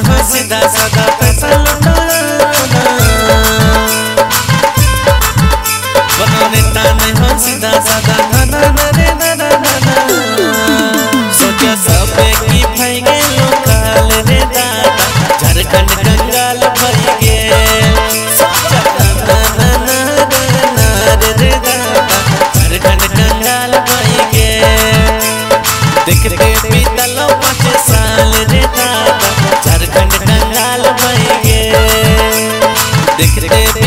हो सीधा साधा पैसा लुटाना, बनो नेता नहीं हो सीधा साधा ना ना रे ना ना ना। सोचा सब की भाई गे लोकल रे दादा, झारखंड कंगाल भाई गे। सोचा ना ना ना ना रे दादा, झारखंड कंगाल भाई गे। देखते बीतलो 5 साल रे दादा, झारखंड कंगाल भाई गे। देखते